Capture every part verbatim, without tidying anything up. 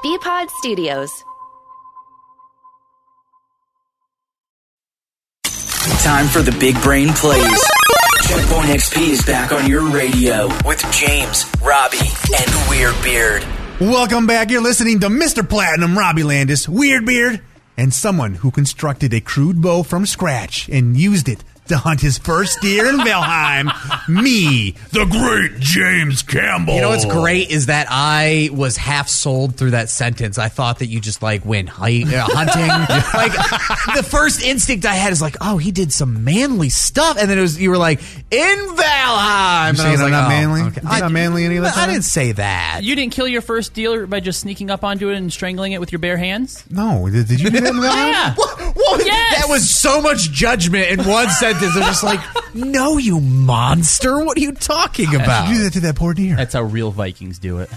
B-Pod Studios. Time for the Big Brain Plays. Checkpoint X P is back on your radio with James, Robbie, and Weird Beard. Welcome back. You're listening to Mister Platinum, Robbie Landis, Weird Beard, and someone who constructed a crude bow from scratch and used it to hunt his first deer in Valheim, me, the great James Campbell. You know what's great is that I was half sold through that sentence. I thought that you just like went hi- uh, hunting. Like the first instinct I had is like, oh, he did some manly stuff, and then it was you were like in Valheim. You saying I'm like, not oh, manly? Okay. I'm not manly any of the I time? didn't say that. You didn't kill your first deer by just sneaking up onto it and strangling it with your bare hands? No, did, did you do that in Valheim? Yeah. What? What? Yes. That was so much judgment in one sentence. They're just like, no, you monster. What are you talking about? You do that to that poor deer. That's how real Vikings do it.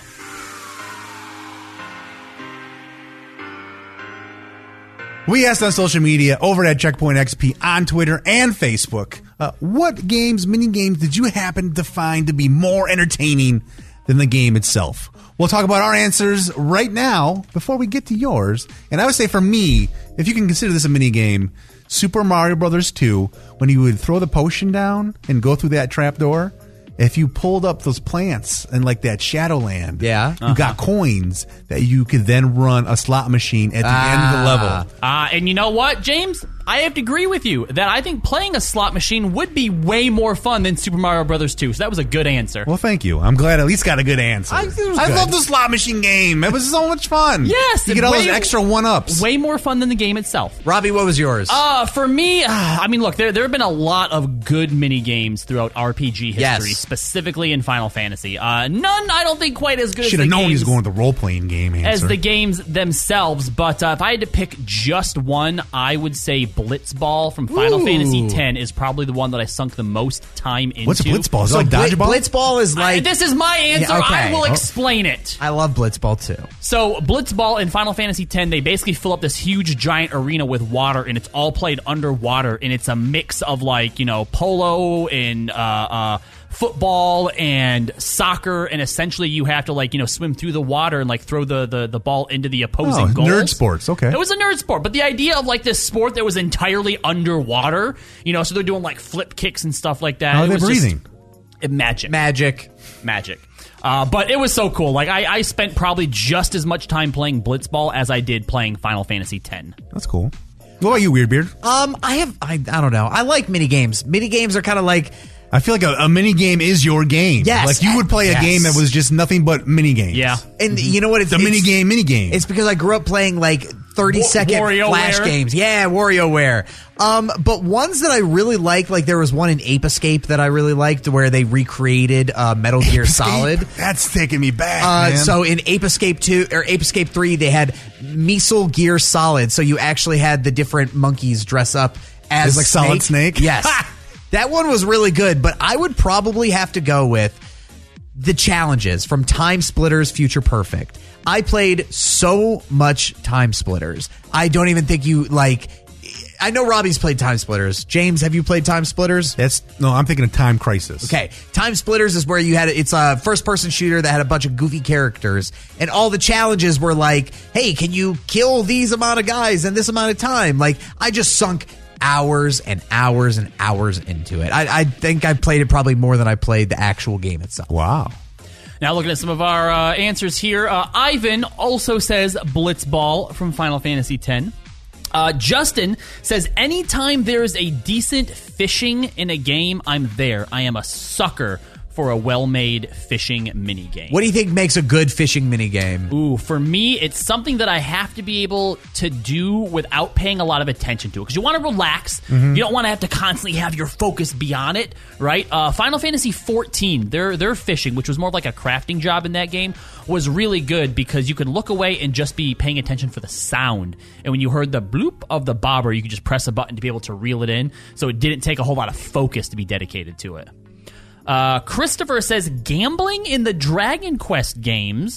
We asked on social media over at Checkpoint X P on Twitter and Facebook, uh, what games, mini games, did you happen to find to be more entertaining than the game itself? We'll talk about our answers right now before we get to yours. And I would say for me, if you can consider this a mini game, Super Mario Brothers two, when you would throw the potion down and go through that trapdoor, if you pulled up those plants in like that Shadowland, Yeah. you Uh-huh. got coins that you could then run a slot machine at the Ah. end of the level. Uh, and you know what, James? I have to agree with you that I think playing a slot machine would be way more fun than Super Mario Brothers two. So that was a good answer. Well, thank you. I'm glad I at least got a good answer. I- it was I good. love the slot machine game. It was so much fun. Yes, you get all way- those extra one-ups. Way more fun than the game itself. Robbie, what was yours? Uh, for me, uh, I mean, look, there there have been a lot of good mini games throughout R P G history, Yes. specifically in Final Fantasy. Uh, none, I don't think, quite as good Should as have the known he was games- going with the role-playing game answer. as the games themselves, but uh, if I had to pick just one, I would say Blitzball from Final Ooh. Fantasy X is probably the one that I sunk the most time into. What's a blitzball? Is it so like Bli- dodgeball? Blitzball is I- like... this is my answer. Yeah, okay. I will Oh. explain it. I love Blitzball too. So Blitzball in Final Fantasy X, they basically fill up this huge giant arena with water, and it's all played underwater, and it's a mix of like, you know, polo and uh, uh, football and soccer, and essentially you have to like, you know, swim through the water and like throw the, the, the ball into the opposing Oh, goals. nerd sports, okay. It was a nerd sport, but the idea of like this sport that was entirely underwater, you know, so they're doing like flip kicks and stuff like that. How are It they was just- breathing? uh, magic. Magic. Magic. Uh, but it was so cool. Like I, I spent probably just as much time playing Blitzball as I did playing Final Fantasy X. That's cool. What about you, Weird Beard? Um, I have... I, I don't know. I like mini games. Mini games are kind of like... I feel like a, a mini game is your game. Yes. Like you would play a Yes. game that was just nothing but mini games. Yeah. And you know what? It's The mini it's- game, mini game. It's because I grew up playing like thirty Wa- second WarioWare. flash games. Yeah, WarioWare. Um, but ones that I really like, like there was one in Ape Escape that I really liked where they recreated uh, Metal Gear Solid. That's taking me back, Uh, man. so in Ape Escape two or Ape Escape three, they had Metal Gear Solid. So you actually had the different monkeys dress up as It's like Solid Snake? Yes, that one was really good. But I would probably have to go with the challenges from Time Splitters Future Perfect. I played so much Time Splitters. I don't even think you like. I know Robbie's played Time Splitters. James, have you played Time Splitters? That's no. I'm thinking of Time Crisis. Okay, Time Splitters is where you had it's a first-person shooter that had a bunch of goofy characters, and all the challenges were like, "Hey, can you kill these amount of guys in this amount of time?" Like, I just sunk hours and hours and hours into it. I, I think I played it probably more than I played the actual game itself. Wow. Now looking at some of our uh, answers here, uh, Ivan also says Blitzball from Final Fantasy X. Uh, Justin says, anytime there is a decent fishing in a game, I'm there. I am a sucker for a well-made fishing minigame. What do you think makes a good fishing minigame? Ooh, for me, it's something that I have to be able to do without paying a lot of attention to it. Because you want to relax. Mm-hmm. You don't want to have to constantly have your focus be on it, right? Uh, Final Fantasy fourteen, their, their fishing, which was more of like a crafting job in that game, was really good because you could look away and just be paying attention for the sound. And when you heard the bloop of the bobber, you could just press a button to be able to reel it in. So it didn't take a whole lot of focus to be dedicated to it. Uh, Christopher says gambling in the Dragon Quest games.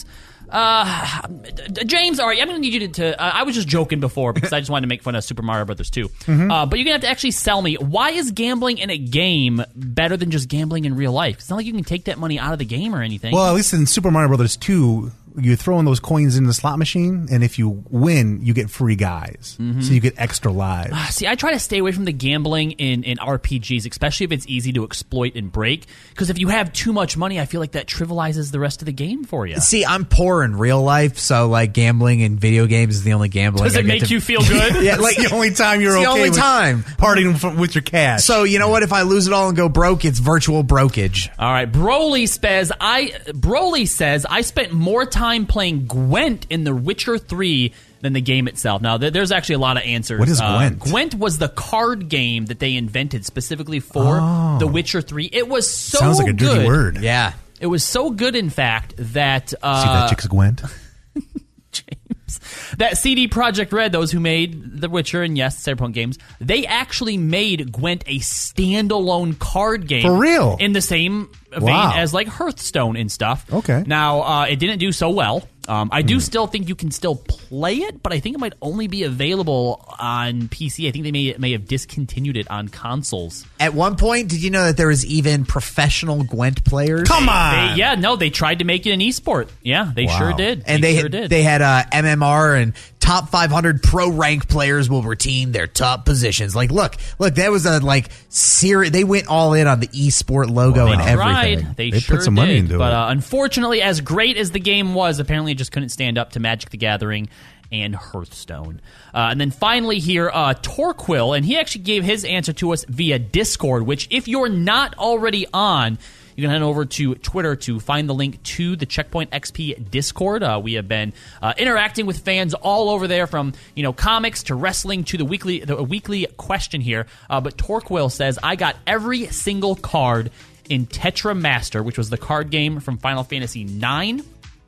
Uh, James, all right, I'm going to need you to. to uh, I was just joking before because I just wanted to make fun of Super Mario Brothers two. Mm-hmm. Uh, but you're going to have to actually sell me. Why is gambling in a game better than just gambling in real life? It's not like you can take that money out of the game or anything. Well, at least in Super Mario Brothers two, you throw in those coins in the slot machine, and if you win, you get free guys. Mm-hmm. So you get extra lives. See, I try to stay away from the gambling in, in R P Gs, especially if it's easy to exploit and break. Because if you have too much money, I feel like that trivializes the rest of the game for you. See, I'm poor in real life, so like gambling in video games is the only gambling. Does it I get make to- you feel good? Yeah, like the only time you're It's the okay only with time. partying f- with your cash. So you know what? If I lose it all and go broke, it's virtual brokage. All right, Broly says I Broly says I spent more time playing Gwent in The Witcher three than the game itself. Now, th- there's actually a lot of answers. What is uh, Gwent? Gwent was the card game that they invented specifically for Oh. The Witcher three. It was so Sounds like a dirty good. word. Yeah. It was so good, in fact, that uh, See that chick's Gwent? James, that C D Projekt Red, those who made The Witcher and yes, Cyberpunk games, they actually made Gwent a standalone card game For real? in the same vein Wow. as like Hearthstone and stuff. Okay. Now uh, it didn't do so well. Um, I do still think you can still play it, but I think it might only be available on P C. I think they may may have discontinued it on consoles. At one point, did you know that there was even professional Gwent players? Come on! They, yeah, no, they tried to make it an esport. Yeah, they Wow. sure did. And they, they sure did. they had uh, M M R and top five hundred pro rank players will retain their top positions. Like, look, look, that was a like serious. They went all in on the esport logo Wow. and They everything. tried. They, They sure put some did. money into but, it. Uh, unfortunately, as great as the game was, apparently it just couldn't stand up to Magic the Gathering and Hearthstone. Uh, and then finally here, uh, Torquil, and he actually gave his answer to us via Discord, which if you're not already on, you can head over to Twitter to find the link to the Checkpoint X P Discord. Uh, we have been uh, interacting with fans all over there, from you know comics to wrestling to the weekly the weekly question here. Uh, but Torquil says, I got every single card in Tetra Master, which was the card game from Final Fantasy nine.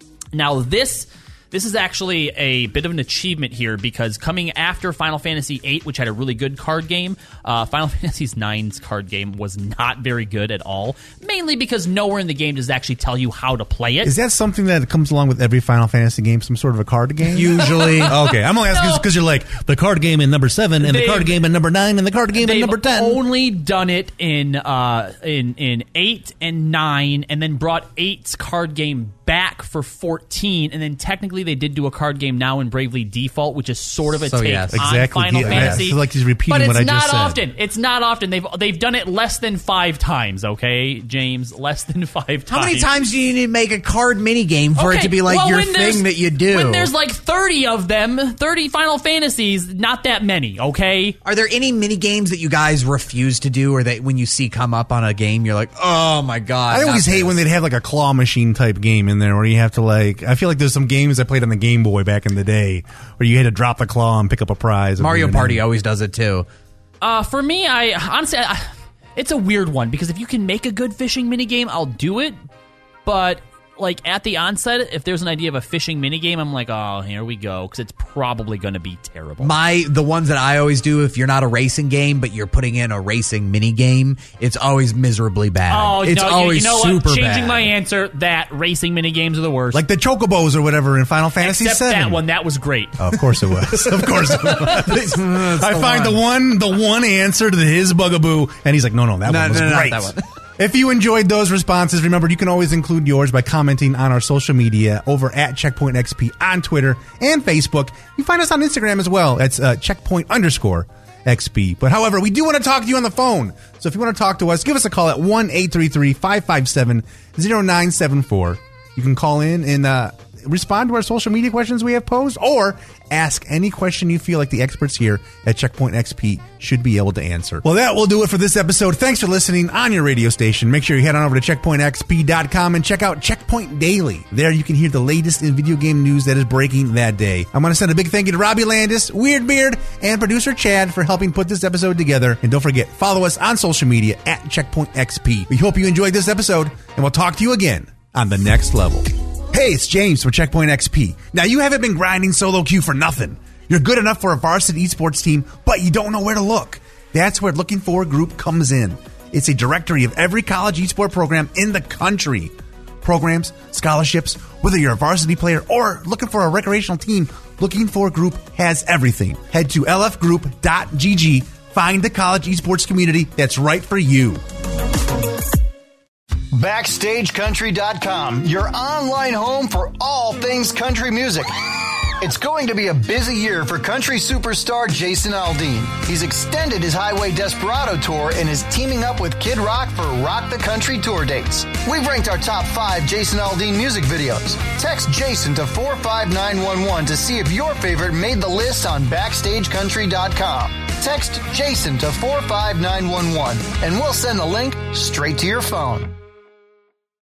Now this this is actually a bit of an achievement here, because coming after Final Fantasy eight, which had a really good card game, uh, Final Fantasy nine's card game was not very good at all, mainly because nowhere in the game does it actually tell you how to play it. Is that something that comes along with every Final Fantasy game? Some sort of a card game? Usually. Okay, I'm only asking No. because you're like, the card game in number seven, and the They've- card game in number nine, and the card game in They've number ten. only done it in uh, in in eight and nine, and then brought eight's card game back for fourteen, and then technically they did do a card game now in Bravely Default, which is sort of a So, take yes. on Exactly. Final Yeah, I Fantasy. feel like he's repeating but it's what I not just said. often. It's not often. They've they've done it less than five times. Okay, James, less than five times. How many times do you need to make a card mini game for it Okay, to be like well, your when there's- thing that you do? When there's like thirty of them, thirty Final Fantasies, not that many. Okay. Are there any mini games that you guys refuse to do, or that when you see come up on a game, you're like, oh my god? I always not hate this. when they'd have like a claw machine type game in there where you have to like, I feel like there's some games I played on the Game Boy back in the day where you had to drop the claw and pick up a prize. Mario Party always does it too. Uh, for me, I honestly, I, it's a weird one, because if you can make a good fishing minigame, I'll do it. But like at the onset, if there's an idea of a fishing minigame, I'm like, oh, here we go, because it's probably going to be terrible. My the ones that I always do, if you're not a racing game but you're putting in a racing mini game, it's always miserably bad. oh, it's no, you- always you know super what? Changing bad. my answer, that racing minigames are the worst. Like the Chocobos or whatever in Final Fantasy Except seven. that one, that was great. Oh, of course it was. Of course it was. I find the one, the one answer to his bugaboo, and he's like, no, no, that No, one was no, no, not great. that one. If you enjoyed those responses, remember you can always include yours by commenting on our social media over at Checkpoint X P on Twitter and Facebook. You find us on Instagram as well. That's uh, Checkpoint underscore X P. But however, we do want to talk to you on the phone. So if you want to talk to us, give us a call at one eight three three, five five seven, zero nine seven four. You can call in and uh, respond to our social media questions we have posed, or ask any question you feel like the experts here at Checkpoint X P should be able to answer. Well, that will do it for this episode. Thanks for listening on your radio station. Make sure you head on over to checkpoint x p dot com and check out Checkpoint Daily. There you can hear the latest in video game news that is breaking that day. I want to send a big thank you to Robbie Landis, Weird Beard, and producer Chad for helping put this episode together. And don't forget, follow us on social media at Checkpoint X P. We hope you enjoyed this episode, and we'll talk to you again on the next level. Hey, it's James from Checkpoint X P. Now, you haven't been grinding solo queue for nothing. You're good enough for a varsity esports team, but you don't know where to look. That's where Looking For Group comes in. It's a directory of every college esport program in the country. Programs, scholarships, whether you're a varsity player or looking for a recreational team, Looking For Group has everything. Head to l f group dot g g. Find the college esports community that's right for you. Backstage Country dot com, your online home for all things country music. It's going to be a busy year for country superstar Jason Aldean. He's extended his Highway Desperado tour and is teaming up with Kid Rock for Rock the Country tour dates. We've ranked our top five Jason Aldean music videos. Text Jason to four five nine one one to see if your favorite made the list on Backstage Country dot com. Text Jason to four five nine one one and we'll send the link straight to your phone.